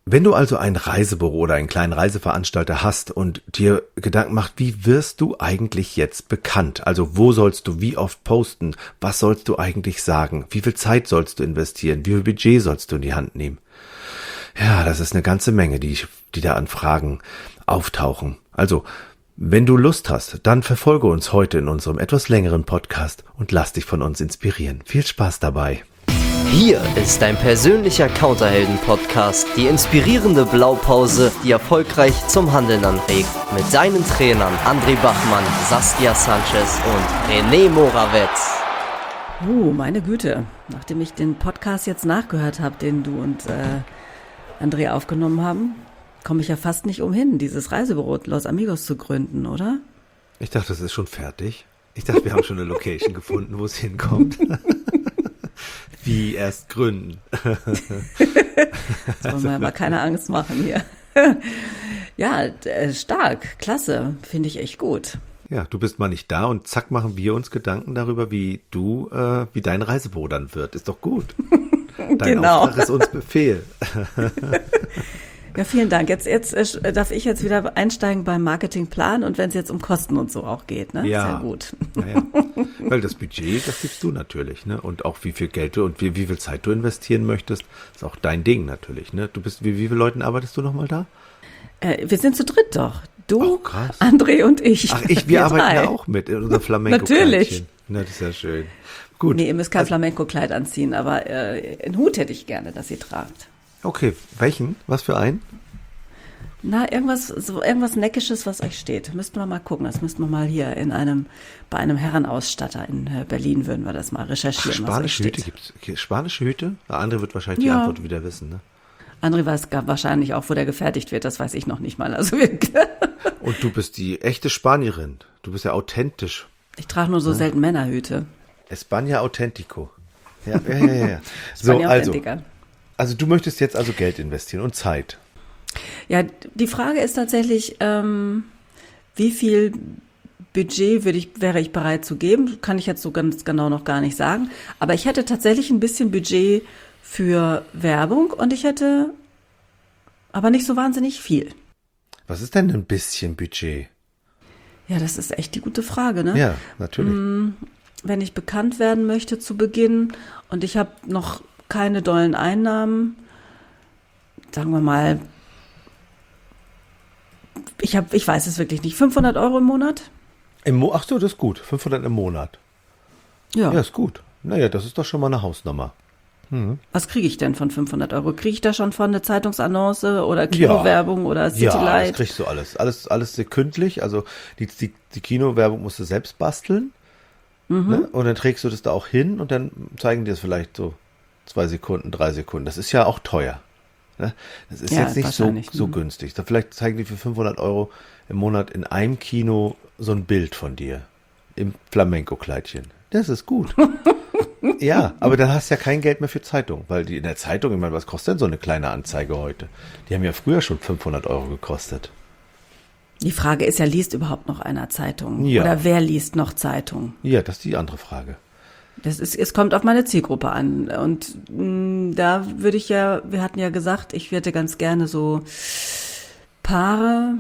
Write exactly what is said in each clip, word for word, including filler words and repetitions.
Wenn du also ein Reisebüro oder einen kleinen Reiseveranstalter hast und dir Gedanken macht, wie wirst du eigentlich jetzt bekannt? Also wo sollst du wie oft posten? Was sollst du eigentlich sagen? Wie viel Zeit sollst du investieren? Wie viel Budget sollst du in die Hand nehmen? Ja, das ist eine ganze Menge, die, die da an Fragen auftauchen. Also, wenn du Lust hast, dann verfolge uns heute in unserem etwas längeren Podcast und lass dich von uns inspirieren. Viel Spaß dabei. Hier ist dein persönlicher Counterhelden-Podcast, die inspirierende Blaupause, die erfolgreich zum Handeln anregt. Mit deinen Trainern André Bachmann, Saskia Sanchez und René Morawetz. Uh, meine Güte, nachdem ich den Podcast jetzt nachgehört habe, den du und äh, André aufgenommen haben, komme ich ja fast nicht umhin, dieses Reisebüro Los Amigos zu gründen, oder? Ich dachte, das ist schon fertig. Ich dachte, wir haben schon eine Location gefunden, wo es hinkommt. Wie erst gründen. Jetzt wollen wir ja mal keine Angst machen hier. Ja, äh, stark, klasse, finde ich echt gut. Ja, du bist mal nicht da und zack machen wir uns Gedanken darüber, wie du, äh, wie dein Reisebüro dann wird. Ist doch gut. Dein Genau. Auftrag ist uns Befehl. Ja, vielen Dank. Jetzt, jetzt äh, darf ich jetzt wieder einsteigen beim Marketingplan und wenn es jetzt um Kosten und so auch geht, ne? Ja. Sehr gut. Ja, ja. Weil das Budget, das gibst du natürlich, ne? Und auch wie viel Geld du und wie, wie viel Zeit du investieren möchtest, ist auch dein Ding natürlich, ne? Du bist, wie, wie viele Leuten arbeitest du nochmal da? Äh, wir sind zu dritt doch. Du, Oh, krass. André und ich. Ach, ich, wir arbeiten drei. ja auch mit in unser Flamenco. Natürlich. Na, das ist ja schön. Gut. Nee, ihr müsst kein Flamenco-Kleid anziehen, aber äh, einen Hut hätte ich gerne, dass ihr tragt. Okay, welchen? Was für einen? Na, irgendwas, so irgendwas Neckisches, was euch steht. Müssten wir mal gucken. Das müssten wir mal hier in einem, bei einem Herrenausstatter in äh, Berlin würden wir das mal Ach, recherchieren, was euch spanische Hüte steht. gibt's. Spanische Hüte? Der andere wird wahrscheinlich Ja. die Antwort wieder wissen, ne? André weiß gar wahrscheinlich auch, wo der gefertigt wird. Das weiß ich noch nicht mal. Also wir, Und du bist die echte Spanierin. Du bist ja authentisch. ich trage nur so selten Männerhüte. España Authentico. Ja, ja, ja, ja. so, Spanier also, Authentiker. also du möchtest jetzt also Geld investieren und Zeit. Ja, die Frage ist tatsächlich, ähm, wie viel Budget würde ich, wäre ich bereit zu geben? Kann ich jetzt so ganz genau noch gar nicht sagen. Aber ich hätte tatsächlich ein bisschen Budget für Werbung und ich hätte aber nicht so wahnsinnig viel. Was ist denn ein bisschen Budget? Ja, das ist echt die gute Frage, ne? Ja, natürlich. Wenn ich bekannt werden möchte zu Beginn und ich habe noch keine dollen Einnahmen, sagen wir mal, ich habe, ich weiß es wirklich nicht, fünfhundert Euro im Monat? Im Mo- Ach so, das ist gut. fünfhundert im Monat. Ja. Ja, ist gut. Naja, das ist doch schon mal eine Hausnummer. Was kriege ich denn von fünfhundert Euro? Kriege ich da schon von eine Zeitungsannonce oder Kinowerbung oder Ja, Citylight? das kriegst du alles. Alles, alles sekündlich. Also die, die, die Kinowerbung musst du selbst basteln. Ne? Und dann trägst du das da auch hin und dann zeigen die es vielleicht so zwei Sekunden, drei Sekunden. Das ist ja auch teuer. Ne? Das ist Ja, jetzt nicht so, wahrscheinlich, so ne? günstig. Da vielleicht zeigen die für fünfhundert Euro im Monat in einem Kino so ein Bild von dir im Flamenco-Kleidchen. Das ist gut. Ja, aber dann hast du ja kein Geld mehr für Zeitung, weil die in der Zeitung, ich meine, was kostet denn so eine kleine Anzeige heute? Die haben ja früher schon fünfhundert Euro gekostet. Die Frage ist ja, liest überhaupt noch einer Zeitung? Ja. Oder wer liest noch Zeitung? Ja, das ist die andere Frage. Das ist, es kommt auf meine Zielgruppe an. Und mh, da würde ich ja, wir hatten ja gesagt, ich hätte ganz gerne so Paare,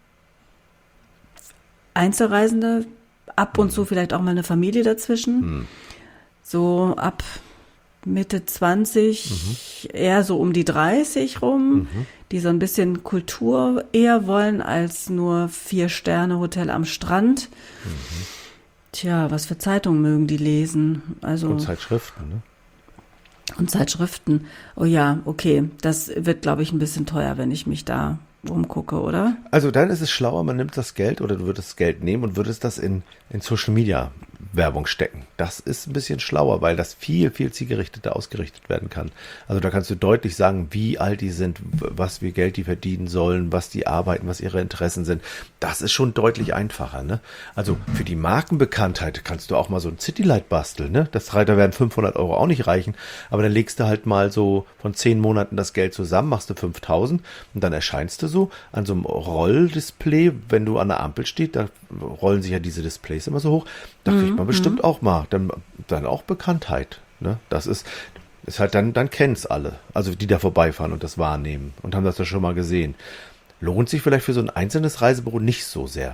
Einzelreisende, ab und zu vielleicht auch mal eine Familie dazwischen. Hm. So ab Mitte zwanzig, eher so um die dreißig rum, die so ein bisschen Kultur eher wollen als nur Vier-Sterne-Hotel am Strand. Tja, was für Zeitungen mögen die lesen? Also Und Zeitschriften, ne? und Zeitschriften. Oh ja, okay, das wird, glaube ich, ein bisschen teuer, wenn ich mich da umgucke, oder? Also dann ist es schlauer, man nimmt das Geld oder du würdest das Geld nehmen und würdest das in, in Social Media Werbung stecken. Das ist ein bisschen schlauer, weil das viel, viel zielgerichteter ausgerichtet werden kann. Also da kannst du deutlich sagen, wie alt die sind, was wie Geld die verdienen sollen, was die arbeiten, was ihre Interessen sind. Das ist schon deutlich einfacher, ne? Also für die Markenbekanntheit kannst du auch mal so ein Citylight basteln, ne? Das, da werden fünfhundert Euro auch nicht reichen, aber dann legst du halt mal so von zehn Monaten das Geld zusammen, machst du fünftausend und dann erscheinst du so an so einem Rolldisplay, wenn du an der Ampel stehst, da rollen sich ja diese Displays immer so hoch, da kriegt man bestimmt auch mal, dann, dann auch Bekanntheit, ne? Das ist, ist halt dann, dann kennen es alle. Also die da vorbeifahren und das wahrnehmen und haben das ja schon mal gesehen. Lohnt sich vielleicht für so ein einzelnes Reisebüro nicht so sehr.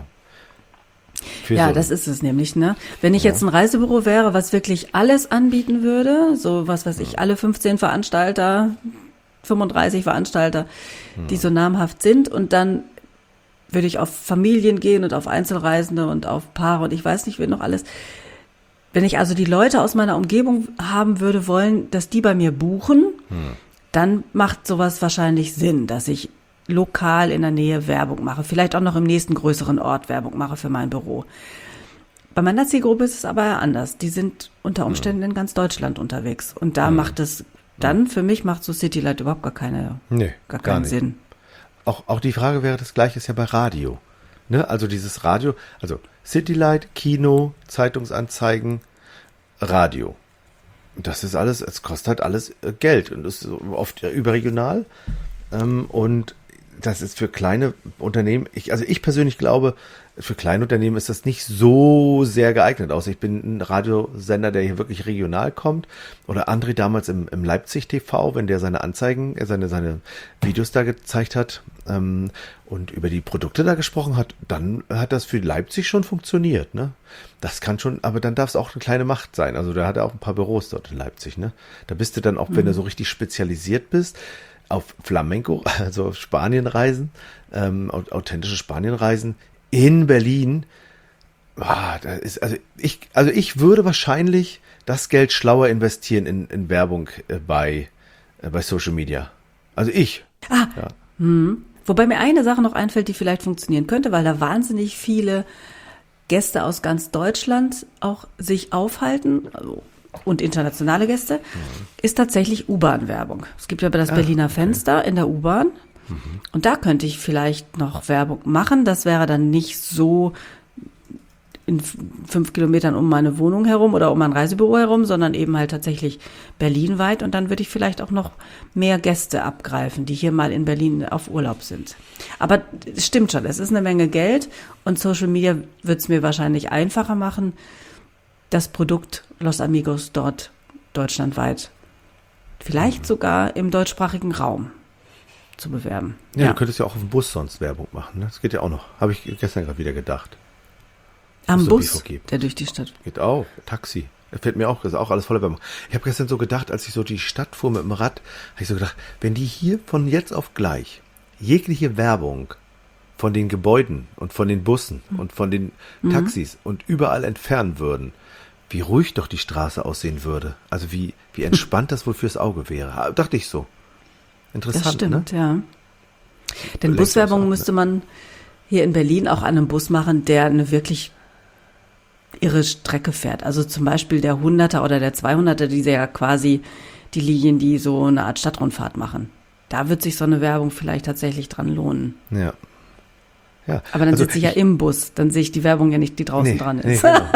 Für Ja, so das ist es nämlich, ne? Wenn ich Ja. jetzt ein Reisebüro wäre, was wirklich alles anbieten würde, so was weiß ich, alle fünfzehn Veranstalter, fünfunddreißig Veranstalter, die so namhaft sind, und dann würde ich auf Familien gehen und auf Einzelreisende und auf Paare und ich weiß nicht, wen noch alles. Wenn ich also die Leute aus meiner Umgebung haben würde wollen, dass die bei mir buchen, dann macht sowas wahrscheinlich Sinn, dass ich lokal in der Nähe Werbung mache, vielleicht auch noch im nächsten größeren Ort Werbung mache für mein Büro. Bei meiner Zielgruppe ist es aber anders. Die sind unter Umständen in ganz Deutschland unterwegs. Und da macht es, dann für mich macht so Citylight überhaupt gar keine, Nee, gar gar keinen nicht. Sinn. Auch, auch die Frage wäre das gleiche ist ja bei Radio. Ne? Also dieses Radio, also Citylight, Kino, Zeitungsanzeigen, Radio. Das ist alles, es kostet halt alles äh, Geld und ist so oft äh, überregional. Ähm, und das ist für kleine Unternehmen, ich, also ich persönlich glaube, für kleine Unternehmen ist das nicht so sehr geeignet. Außer ich bin ein Radiosender, der hier wirklich regional kommt. Oder André damals im, im Leipzig T V, wenn der seine Anzeigen, äh, seine, seine Videos da gezeigt hat ähm, und über die Produkte da gesprochen hat, dann hat das für Leipzig schon funktioniert. Ne? Das kann schon, aber dann darf es auch eine kleine Macht sein. Also da hat er auch ein paar Büros dort in Leipzig. Ne? Da bist du dann auch, wenn du so richtig spezialisiert bist, auf Flamenco, also auf Spanienreisen, ähm, authentische Spanienreisen in Berlin. Ah, da ist, also ich, also ich würde wahrscheinlich das Geld schlauer investieren in, in Werbung äh, bei, äh, bei Social Media. Also ich. Ah, Ja. hm. Wobei mir eine Sache noch einfällt, die vielleicht funktionieren könnte, weil da wahnsinnig viele Gäste aus ganz Deutschland auch sich aufhalten, also, und internationale Gäste, ist tatsächlich U-Bahn-Werbung. Es gibt ja das Ah, Berliner okay. Fenster in der U-Bahn. Und da könnte ich vielleicht noch Werbung machen. Das wäre dann nicht so in f- fünf Kilometern um meine Wohnung herum oder um mein Reisebüro herum, sondern eben halt tatsächlich berlinweit. Und dann würde ich vielleicht auch noch mehr Gäste abgreifen, die hier mal in Berlin auf Urlaub sind. Aber es stimmt schon, es ist eine Menge Geld und Social Media wird es mir wahrscheinlich einfacher machen, das Produkt Los Amigos dort deutschlandweit, vielleicht sogar im deutschsprachigen Raum zu bewerben. Ja, du könntest ja auch auf dem Bus sonst Werbung machen. Ne? Das geht ja auch noch. Habe ich gestern gerade wieder gedacht. Am so Bus, B V G. der durch die Stadt. Geht auch. Taxi. Das fällt mir auch, das ist auch alles voller Werbung. Ich habe gestern so gedacht, als ich so die Stadt fuhr mit dem Rad, habe ich so gedacht, wenn die hier von jetzt auf gleich jegliche Werbung von den Gebäuden und von den Bussen und von den Taxis und überall entfernen würden, wie ruhig doch die Straße aussehen würde. Also wie, wie entspannt das wohl fürs Auge wäre. Dachte ich so. Interessant, Das stimmt, ne? ja. Denn Längst Buswerbung auch so, müsste man hier in Berlin auch an einem Bus machen, der eine wirklich irre Strecke fährt. Also zum Beispiel der hunderter oder der zweihunderter, die ja quasi die Linien, die so eine Art Stadtrundfahrt machen. Da wird sich so eine Werbung vielleicht tatsächlich dran lohnen. Ja. Ja. Aber dann Also sitze ich ja im Bus, dann sehe ich die Werbung ja nicht, die draußen Nee, dran nee, ist. genau.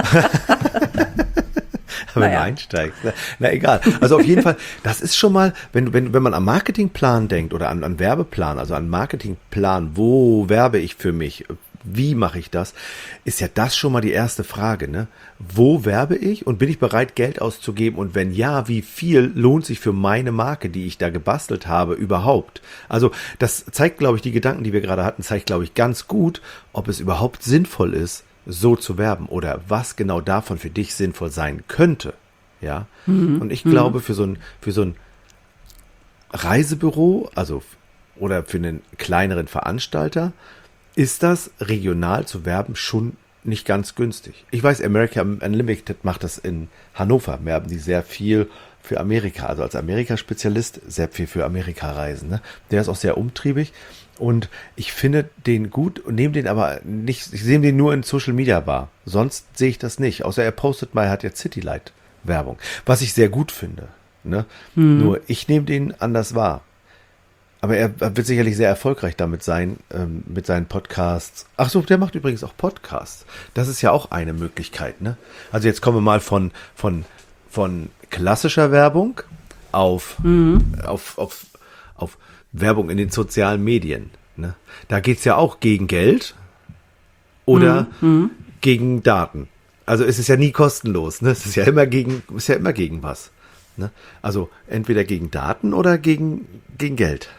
Wenn Naja. du einsteigst. Na, na egal. Also auf jeden Fall, das ist schon mal, wenn, wenn, wenn man am Marketingplan denkt oder an, an Werbeplan, also an Marketingplan, wo werbe ich für mich, wie mache ich das, ist ja das schon mal die erste Frage, ne? Wo werbe ich und bin ich bereit, Geld auszugeben und wenn ja, wie viel lohnt sich für meine Marke, die ich da gebastelt habe, überhaupt? Also das zeigt, glaube ich, die Gedanken, die wir gerade hatten, zeigt, glaube ich, ganz gut, ob es überhaupt sinnvoll ist, so zu werben oder was genau davon für dich sinnvoll sein könnte. Ja. Mhm. Und ich glaube, für so ein, für so ein Reisebüro, also oder für einen kleineren Veranstalter, ist das regional zu werben schon nicht ganz günstig. Ich weiß, America Unlimited macht das in Hannover, werben die sehr viel für Amerika, also als Amerika-Spezialist sehr viel für Amerika reisen. Ne? Der ist auch sehr umtriebig und ich finde den gut und nehme den aber nicht, ich sehe den nur in Social Media wahr. Sonst sehe ich das nicht, außer er postet mal, er hat jetzt Citylight Werbung, was ich sehr gut finde. Ne? Hm. Nur ich nehme den anders wahr. Aber er wird sicherlich sehr erfolgreich damit sein, ähm, mit seinen Podcasts. Ach so, der macht übrigens auch Podcasts. Das ist ja auch eine Möglichkeit, ne? Also jetzt kommen wir mal von, von, von klassischer Werbung auf, mhm. auf, auf, auf Werbung in den sozialen Medien, ne? Da geht's ja auch gegen Geld oder mhm. gegen Daten. Also es ist ja nie kostenlos, ne? Es ist ja immer gegen, ist ja immer gegen was. Ne? Also entweder gegen Daten oder gegen, gegen Geld.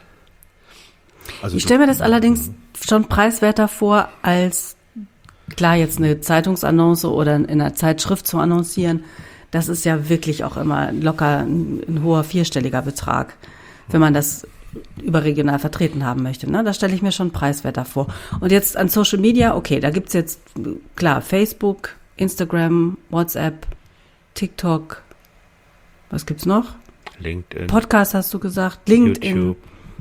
Also ich stelle mir das allerdings schon preiswerter vor, als klar jetzt eine Zeitungsannonce oder in einer Zeitschrift zu annoncieren. Das ist ja wirklich auch immer locker ein, ein hoher vierstelliger Betrag, wenn man das überregional vertreten haben möchte. Ne? Da stelle ich mir schon preiswerter vor. Und jetzt an Social Media, okay, da gibt's jetzt, klar, Facebook, Instagram, WhatsApp, TikTok, was gibt's noch? LinkedIn. Podcast hast du gesagt, LinkedIn. YouTube.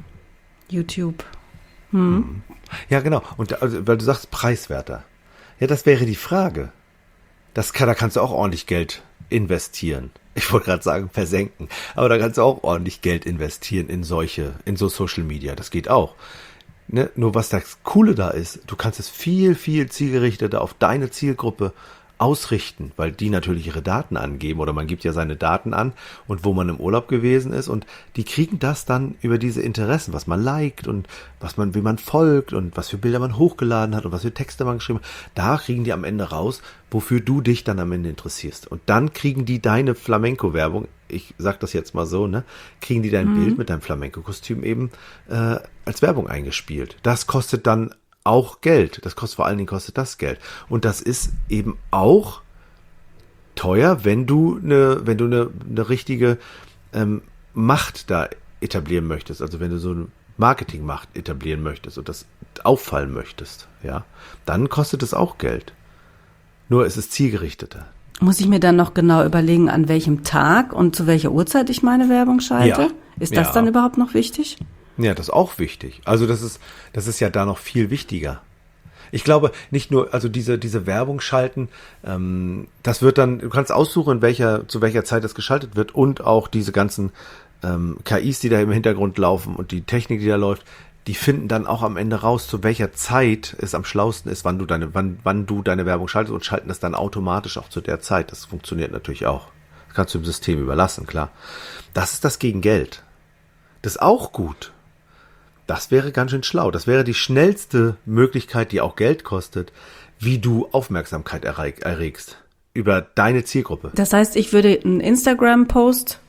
YouTube. Hm. Ja, genau. Und also, weil du sagst preiswerter. Ja, das wäre die Frage. Das kann, da kannst du auch ordentlich Geld investieren. Ich wollte gerade sagen, versenken. Aber da kannst du auch ordentlich Geld investieren in solche, in so Social Media. Das geht auch. Ne? Nur was das Coole da ist, du kannst es viel, viel zielgerichteter auf deine Zielgruppe ausrichten, weil die natürlich ihre Daten angeben oder man gibt ja seine Daten an und wo man im Urlaub gewesen ist und die kriegen das dann über diese Interessen, was man liked und was man, wie man folgt und was für Bilder man hochgeladen hat und was für Texte man geschrieben hat. Da kriegen die am Ende raus, wofür du dich dann am Ende interessierst. Und dann kriegen die deine Flamenco-Werbung, ich sag das jetzt mal so, ne, kriegen die dein mhm. Bild mit deinem Flamenco-Kostüm eben äh, als Werbung eingespielt. Das kostet dann auch Geld. Das kostet vor allen Dingen kostet das Geld. Und das ist eben auch teuer, wenn du eine, wenn du eine, eine richtige ähm, Macht da etablieren möchtest. Also wenn du so eine Marketingmacht etablieren möchtest und das auffallen möchtest, ja, dann kostet es auch Geld. Nur es ist zielgerichteter. Muss ich mir dann noch genau überlegen, an welchem Tag und zu welcher Uhrzeit ich meine Werbung schalte? Ja. Ist das ja. dann überhaupt noch wichtig? Ja, das ist auch wichtig. Also das ist, das ist ja da noch viel wichtiger. Ich glaube, nicht nur, also diese, diese Werbung schalten, ähm, das wird dann, du kannst aussuchen, in welcher, zu welcher Zeit das geschaltet wird und auch diese ganzen ähm, K Is, die da im Hintergrund laufen und die Technik, die da läuft, die finden dann auch am Ende raus, zu welcher Zeit es am schlausten ist, wann du deine, wann, wann du deine Werbung schaltest und schalten das dann automatisch auch zu der Zeit. Das funktioniert natürlich auch. Das kannst du dem System überlassen, klar. Das ist das gegen Geld. Das ist auch gut. Das wäre ganz schön schlau. Das wäre die schnellste Möglichkeit, die auch Geld kostet, wie du Aufmerksamkeit erreg- erregst über deine Zielgruppe. Das heißt, ich würde einen Instagram-Post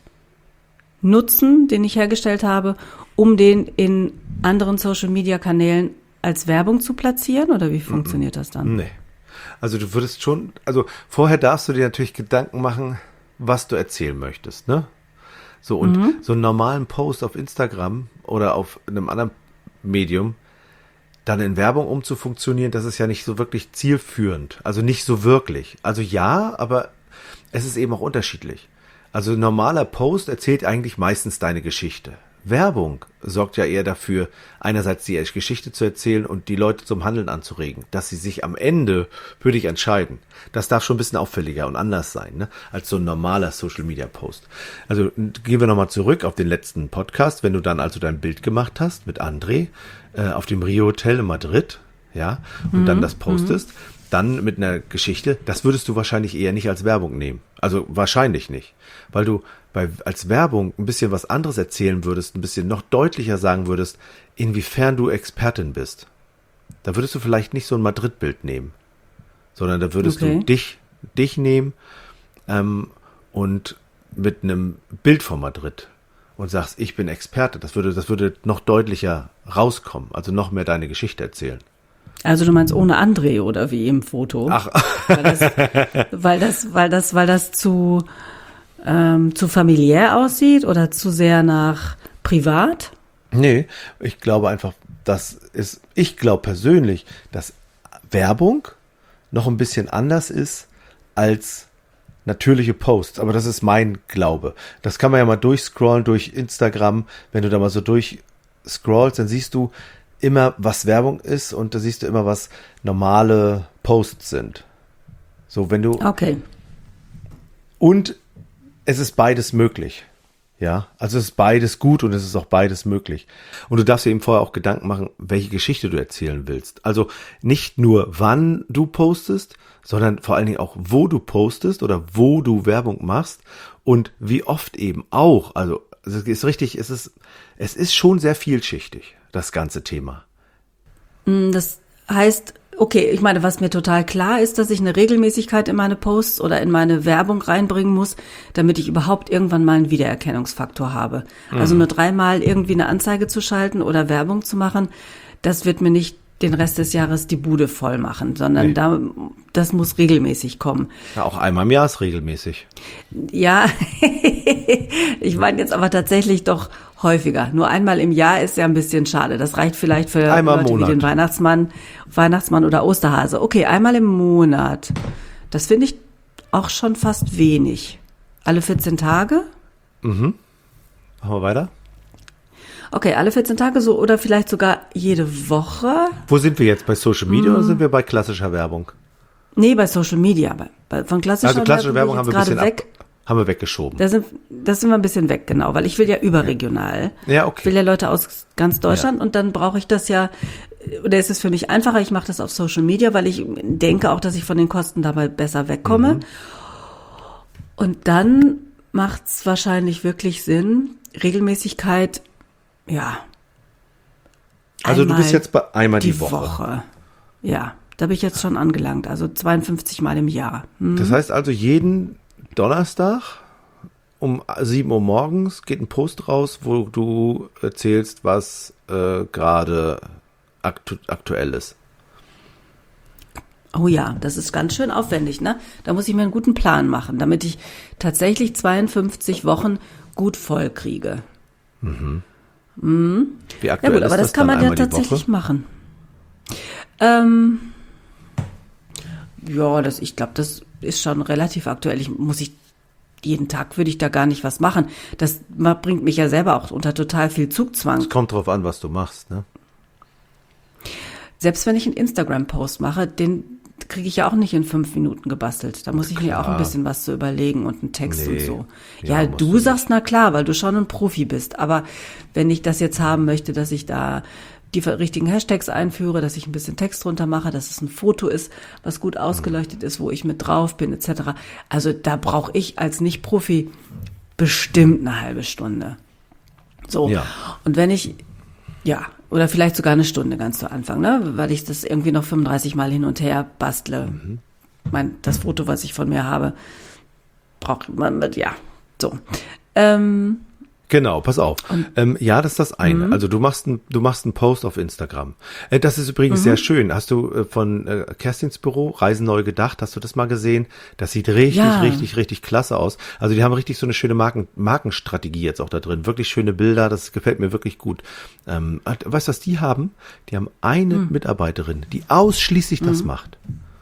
nutzen, den ich hergestellt habe, um den in anderen Social-Media-Kanälen als Werbung zu platzieren? Oder wie funktioniert das dann? Nee. Also du würdest schon, also vorher darfst du dir natürlich Gedanken machen, was du erzählen möchtest, ne? So, und mhm. so einen normalen Post auf Instagram oder auf einem anderen Medium dann in Werbung umzufunktionieren, das ist ja nicht so wirklich zielführend. Also nicht so wirklich. Also ja, aber es ist eben auch unterschiedlich. Also ein normaler Post erzählt eigentlich meistens deine Geschichte. Werbung sorgt ja eher dafür, einerseits die Geschichte zu erzählen und die Leute zum Handeln anzuregen, dass sie sich am Ende für dich entscheiden. Das darf schon ein bisschen auffälliger und anders sein, ne, als so ein normaler Social-Media-Post. Also gehen wir nochmal zurück auf den letzten Podcast, wenn du dann also dein Bild gemacht hast mit André äh, auf dem Rio Hotel in Madrid, ja, und mhm. dann das postest, mhm. dann mit einer Geschichte, das würdest du wahrscheinlich eher nicht als Werbung nehmen. Also wahrscheinlich nicht, weil du bei, als Werbung ein bisschen was anderes erzählen würdest, ein bisschen noch deutlicher sagen würdest, inwiefern du Expertin bist. Da würdest du vielleicht nicht so ein Madrid-Bild nehmen, sondern da würdest okay. du dich, dich nehmen ähm, und mit einem Bild von Madrid und sagst, ich bin Experte. Das würde, das würde noch deutlicher rauskommen, also noch mehr deine Geschichte erzählen. Also du meinst ohne André oder wie im Foto? Ach. Weil das, weil das, weil das, weil das zu, ähm, zu familiär aussieht oder zu sehr nach privat? Nee, ich glaube einfach, das ist, ich glaube persönlich, dass Werbung noch ein bisschen anders ist als natürliche Posts. Aber das ist mein Glaube. Das kann man ja mal durchscrollen durch Instagram. Wenn du da mal so durchscrollst, dann siehst du immer, was Werbung ist und da siehst du immer, was normale Posts sind. So, wenn du... Okay. Und es ist beides möglich. Ja, also es ist beides gut und es ist auch beides möglich. Und du darfst dir eben vorher auch Gedanken machen, welche Geschichte du erzählen willst. Also nicht nur, wann du postest, sondern vor allen Dingen auch, wo du postest oder wo du Werbung machst und wie oft eben auch. Also es ist richtig, es ist, es ist schon sehr vielschichtig, das ganze Thema. Das heißt, okay, ich meine, was mir total klar ist, dass ich eine Regelmäßigkeit in meine Posts oder in meine Werbung reinbringen muss, damit ich überhaupt irgendwann mal einen Wiedererkennungsfaktor habe. Mhm. Also nur dreimal irgendwie eine Anzeige zu schalten oder Werbung zu machen, das wird mir nicht den Rest des Jahres die Bude voll machen, sondern nee. da, das muss regelmäßig kommen. Ja, auch einmal im Jahr ist regelmäßig. Ja, ich meine jetzt aber tatsächlich doch häufiger. Nur einmal im Jahr ist ja ein bisschen schade. Das reicht vielleicht für einmal Leute wie den Weihnachtsmann, Weihnachtsmann oder Osterhase. Okay, einmal im Monat. Das finde ich auch schon fast wenig. Alle vierzehn Tage? Mhm. Machen wir weiter? Okay, alle vierzehn Tage so oder vielleicht sogar jede Woche. Wo sind wir jetzt? Bei Social Media hm. oder sind wir bei klassischer Werbung? Nee, bei Social Media. Bei, bei, von klassischer, also klassische Werbung, Werbung haben wir ein bisschen weg. Ab, haben wir weggeschoben. Da sind, das sind wir ein bisschen weg, genau, weil ich will ja überregional. Ja, okay. Ich will ja Leute aus ganz Deutschland ja. und dann brauche ich das ja, oder ist es für mich einfacher, ich mache das auf Social Media, weil ich denke auch, dass ich von den Kosten dabei besser wegkomme. Mhm. Und dann macht es wahrscheinlich wirklich Sinn, Regelmäßigkeit. Ja. Also du bist jetzt bei einmal die, die Woche. Woche. Ja, da bin ich jetzt schon angelangt. Also zweiundfünfzig Mal im Jahr. Hm. Das heißt also, jeden Donnerstag um sieben Uhr morgens geht ein Post raus, wo du erzählst, was äh, gerade aktu- aktuell ist. Oh ja, das ist ganz schön aufwendig, ne? Da muss ich mir einen guten Plan machen, damit ich tatsächlich zweiundfünfzig Wochen gut voll kriege. Mhm. Mhm. Wie aktuell ja gut, aber ist das, das kann man ja tatsächlich machen. Ähm, ja, das, ich glaube, das ist schon relativ aktuell. Ich muss ich jeden Tag würde ich da gar nicht was machen. Das bringt mich ja selber auch unter total viel Zugzwang. Es kommt drauf an, was du machst, ne? Selbst wenn ich einen Instagram-Post mache, den kriege ich ja auch nicht in fünf Minuten gebastelt. Da muss ich klar. mir auch ein bisschen was zu überlegen und einen Text nee. und so. Ja, ja du sagst, na klar, weil du schon ein Profi bist. Aber wenn ich das jetzt haben möchte, dass ich da die richtigen Hashtags einführe, dass ich ein bisschen Text drunter mache, dass es ein Foto ist, was gut ausgeleuchtet ist, wo ich mit drauf bin, et cetera. Also da brauche ich als Nicht-Profi bestimmt eine halbe Stunde. So. Ja. Und wenn ich, ja, oder vielleicht sogar eine Stunde ganz zu Anfang, ne? Weil ich das irgendwie noch fünfunddreißig Mal hin und her bastle. Mhm. Mein, das Foto, was ich von mir habe, braucht man mit, ja, so. Ähm, Genau, pass auf. Ähm, ja, das ist das eine. Mhm. Also du machst ein, du machst einen Post auf Instagram. Äh, das ist übrigens mhm. sehr schön. Hast du äh, von äh, Kerstins Büro, Reisen neu gedacht, hast du das mal gesehen? Das sieht richtig, ja. richtig, richtig klasse aus. Also die haben richtig so eine schöne Marken, Markenstrategie jetzt auch da drin. Wirklich schöne Bilder, das gefällt mir wirklich gut. Ähm, weißt du, was die haben? Die haben eine mhm. Mitarbeiterin, die ausschließlich mhm. das macht.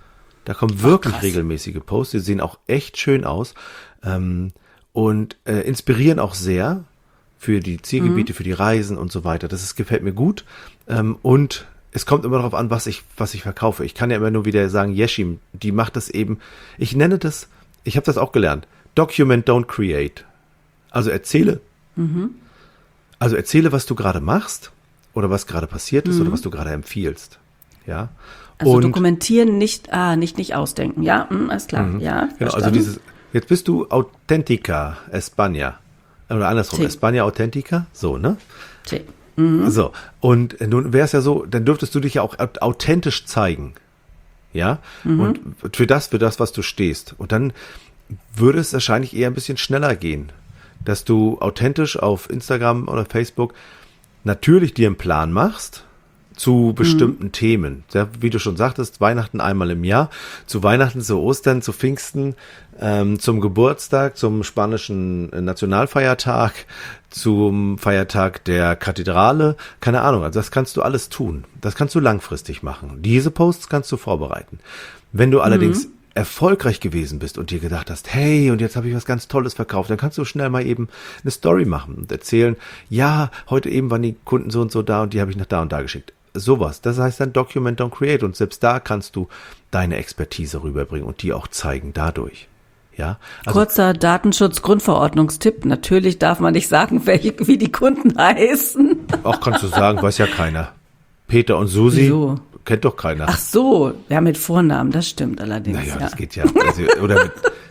Da kommen wirklich Ach, regelmäßige Posts, die sehen auch echt schön aus ähm, und äh, inspirieren auch sehr für die Zielgebiete, mhm. für die Reisen und so weiter. Das ist, gefällt mir gut. Ähm, und es kommt immer darauf an, was ich, was ich verkaufe. Ich kann ja immer nur wieder sagen, Yeshim, die macht das eben, ich nenne das, ich habe das auch gelernt, Document, don't create. Also erzähle, mhm. also erzähle, was du gerade machst oder was gerade passiert ist mhm. oder was du gerade empfiehlst. Ja. Also und, dokumentieren, nicht, ah, nicht, nicht ausdenken. Ja, mh, alles klar. Mhm. Ja, genau, also dieses, jetzt bist du Authentica España. Oder andersrum, sí. España Authentica, so, ne? Sí. Mhm. So, und nun wäre es ja so, dann dürftest du dich ja auch authentisch zeigen, ja? Mhm. Und für das, für das, was du stehst. Und dann würde es wahrscheinlich eher ein bisschen schneller gehen, dass du authentisch auf Instagram oder Facebook natürlich dir einen Plan machst zu bestimmten mhm. Themen. Ja, wie du schon sagtest, Weihnachten einmal im Jahr, zu Weihnachten, zu Ostern, zu Pfingsten, ähm, zum Geburtstag, zum spanischen Nationalfeiertag, zum Feiertag der Kathedrale, keine Ahnung, also das kannst du alles tun. Das kannst du langfristig machen. Diese Posts kannst du vorbereiten. Wenn du allerdings mhm. erfolgreich gewesen bist und dir gedacht hast, hey, und jetzt habe ich was ganz Tolles verkauft, dann kannst du schnell mal eben eine Story machen und erzählen, ja, heute eben waren die Kunden so und so da und die habe ich nach da und da geschickt. Sowas. Das heißt dann Document, don't create. Und selbst da kannst du deine Expertise rüberbringen und die auch zeigen dadurch. Ja. Also, kurzer Datenschutz-Grundverordnungstipp. Natürlich darf man nicht sagen, welche, wie die Kunden heißen. Auch kannst du sagen, weiß ja keiner. Peter und Susi. Wieso? Kennt doch keiner. Ach so, ja, mit Vornamen, das stimmt allerdings. Naja, ja. das geht ja. Also, oder mit,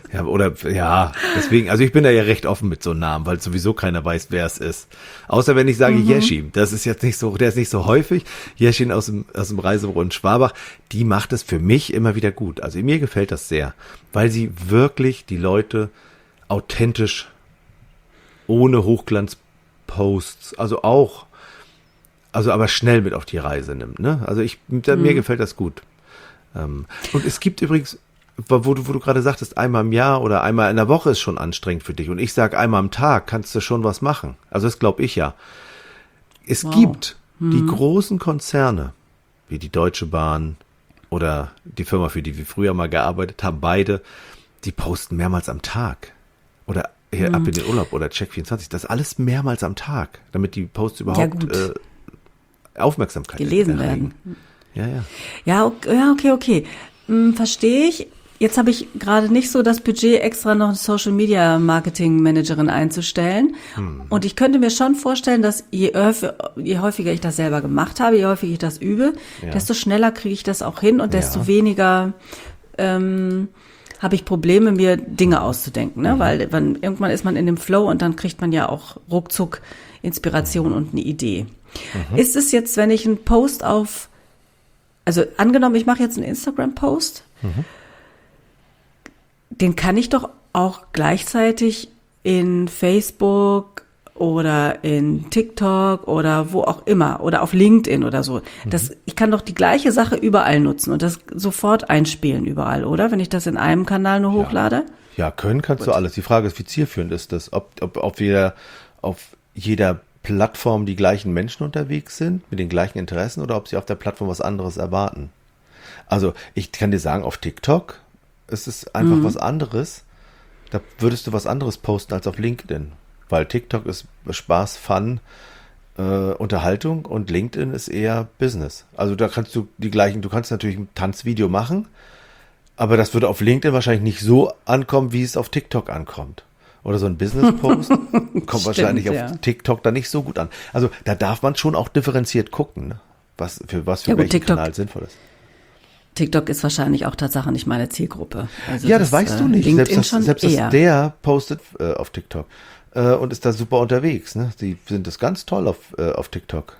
Ja, oder, ja, deswegen, also ich bin da ja recht offen mit so Namen, weil sowieso keiner weiß, wer es ist. Außer wenn ich sage mhm. Jeschi, das ist jetzt nicht so, der ist nicht so häufig. Jeschi aus dem, aus dem Reisebüro in Schwabach, die macht es für mich immer wieder gut. Also mir gefällt das sehr, weil sie wirklich die Leute authentisch, ohne Hochglanzposts, also auch, also aber schnell mit auf die Reise nimmt, ne? Also ich, da, mhm. mir gefällt das gut. Ähm, und es gibt übrigens, wo du, wo du gerade sagtest, einmal im Jahr oder einmal in der Woche ist schon anstrengend für dich. Und ich sage, einmal am Tag kannst du schon was machen. Also das glaube ich ja. Es wow. gibt hm. die großen Konzerne, wie die Deutsche Bahn oder die Firma, für die wir früher mal gearbeitet haben, beide, die posten mehrmals am Tag. Oder hier hm. ab in den Urlaub oder Check vierundzwanzig. Das alles mehrmals am Tag, damit die Posts überhaupt ja, äh, Aufmerksamkeit gelesen werden. Ja, ja. Ja, okay, ja, okay. okay. Hm, verstehe ich. Jetzt habe ich gerade nicht so das Budget, extra noch eine Social-Media-Marketing-Managerin einzustellen. Hm. Und ich könnte mir schon vorstellen, dass je, häufig, je häufiger ich das selber gemacht habe, je häufiger ich das übe, ja. desto schneller kriege ich das auch hin und desto ja. weniger ähm, habe ich Probleme, mir Dinge auszudenken. Ne? Mhm. Weil wenn, irgendwann ist man in dem Flow und dann kriegt man ja auch ruckzuck Inspiration mhm. und eine Idee. Mhm. Ist es jetzt, wenn ich einen Post auf, also angenommen, ich mache jetzt einen Instagram-Post, mhm. den kann ich doch auch gleichzeitig in Facebook oder in TikTok oder wo auch immer oder auf LinkedIn oder so. Das, ich kann doch die gleiche Sache überall nutzen und das sofort einspielen überall, oder? Wenn ich das in einem Kanal nur hochlade? Ja, ja können kannst Gut. du alles. Die Frage ist, wie zielführend ist das? Ob, ob auf jeder, auf jeder Plattform die gleichen Menschen unterwegs sind, mit den gleichen Interessen oder ob sie auf der Plattform was anderes erwarten. Also ich kann dir sagen, auf TikTok es ist einfach mhm. was anderes. Da würdest du was anderes posten als auf LinkedIn. Weil TikTok ist Spaß, Fun, äh, Unterhaltung und LinkedIn ist eher Business. Also da kannst du die gleichen, du kannst natürlich ein Tanzvideo machen, aber das würde auf LinkedIn wahrscheinlich nicht so ankommen, wie es auf TikTok ankommt. Oder so ein Business-Post kommt Stimmt, wahrscheinlich ja. auf TikTok dann nicht so gut an. Also da darf man schon auch differenziert gucken, ne? was für was für ja, gut, welchen TikTok. Kanal sinnvoll ist. TikTok ist wahrscheinlich auch Tatsache nicht meine Zielgruppe. Also ja, das, das weißt äh, du nicht. LinkedIn selbst das, schon selbst eher. Das der postet äh, auf TikTok äh, und ist da super unterwegs. Ne? Die sind das ganz toll auf, äh, auf TikTok.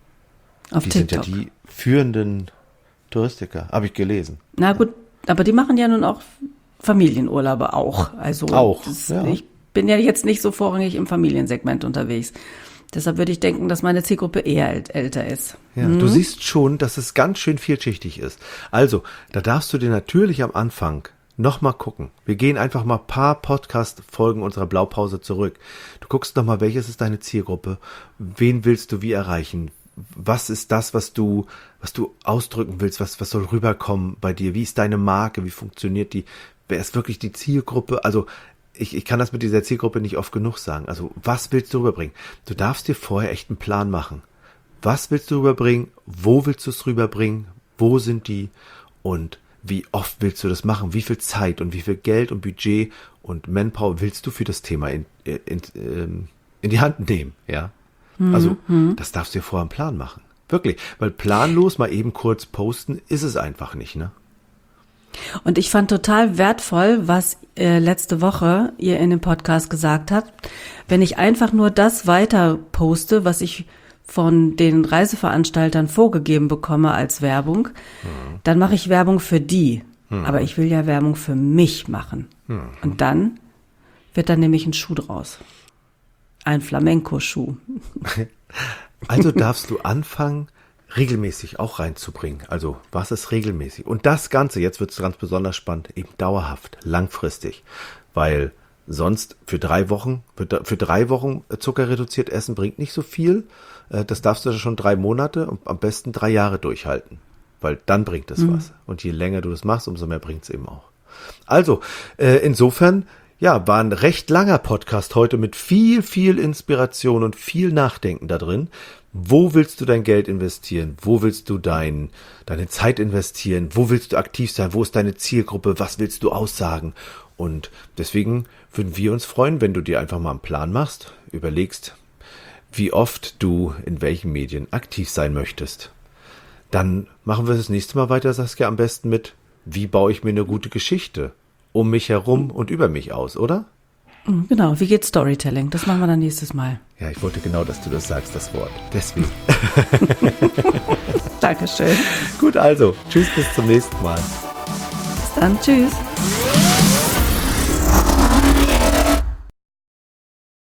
Auf die TikTok. sind ja die führenden Touristiker, habe ich gelesen. Na gut, aber die machen ja nun auch Familienurlaube auch. Also auch, das, ja. Ich bin ja jetzt nicht so vorrangig im Familiensegment unterwegs. Deshalb würde ich denken, dass meine Zielgruppe eher äl- älter ist. Ja, hm? Du siehst schon, dass es ganz schön vielschichtig ist. Also, da darfst du dir natürlich am Anfang nochmal gucken. Wir gehen einfach mal ein paar Podcast-Folgen unserer Blaupause zurück. Du guckst nochmal, welches ist deine Zielgruppe? Wen willst du wie erreichen? Was ist das, was du, was du ausdrücken willst? Was, was soll rüberkommen bei dir? Wie ist deine Marke? Wie funktioniert die? Wer ist wirklich die Zielgruppe? Also, Ich, ich kann das mit dieser Zielgruppe nicht oft genug sagen. Also, was willst du rüberbringen? Du darfst dir vorher echt einen Plan machen. Was willst du rüberbringen? Wo willst du es rüberbringen? Wo sind die? Und wie oft willst du das machen? Wie viel Zeit und wie viel Geld und Budget und Manpower willst du für das Thema in, in, in, in die Hand nehmen? Ja. Mhm. Also, das darfst du dir vorher einen Plan machen. Wirklich. Weil planlos mal eben kurz posten ist es einfach nicht, ne? Und ich fand total wertvoll, was äh, letzte Woche ihr in dem Podcast gesagt habt. Wenn ich einfach nur das weiter poste, was ich von den Reiseveranstaltern vorgegeben bekomme als Werbung, mhm. dann mache ich Werbung für die. Mhm. Aber ich will ja Werbung für mich machen. Mhm. Und dann wird dann nämlich ein Schuh draus. Ein Flamenco-Schuh. Also darfst du anfangen, regelmäßig auch reinzubringen. Also, was ist regelmäßig? Und das Ganze, jetzt wird es ganz besonders spannend, eben dauerhaft, langfristig. Weil sonst für drei Wochen, für, für drei Wochen Zucker reduziert essen bringt nicht so viel. Das darfst du schon drei Monate und am besten drei Jahre durchhalten. Weil dann bringt es mhm. was. Und je länger du das machst, umso mehr bringt es eben auch. Also, äh, insofern, ja, war ein recht langer Podcast heute mit viel, viel Inspiration und viel Nachdenken da drin. Wo willst du dein Geld investieren? Wo willst du dein, deine Zeit investieren? Wo willst du aktiv sein? Wo ist deine Zielgruppe? Was willst du aussagen? Und deswegen würden wir uns freuen, wenn du dir einfach mal einen Plan machst, überlegst, wie oft du in welchen Medien aktiv sein möchtest. Dann machen wir das nächste Mal weiter, Saskia, am besten mit, wie baue ich mir eine gute Geschichte um mich herum und über mich aus, oder? Genau, wie geht Storytelling? Das machen wir dann nächstes Mal. Ja, ich wollte genau, dass du das sagst, das Wort. Deswegen. Dankeschön. Gut, also, tschüss, bis zum nächsten Mal. Bis dann, tschüss.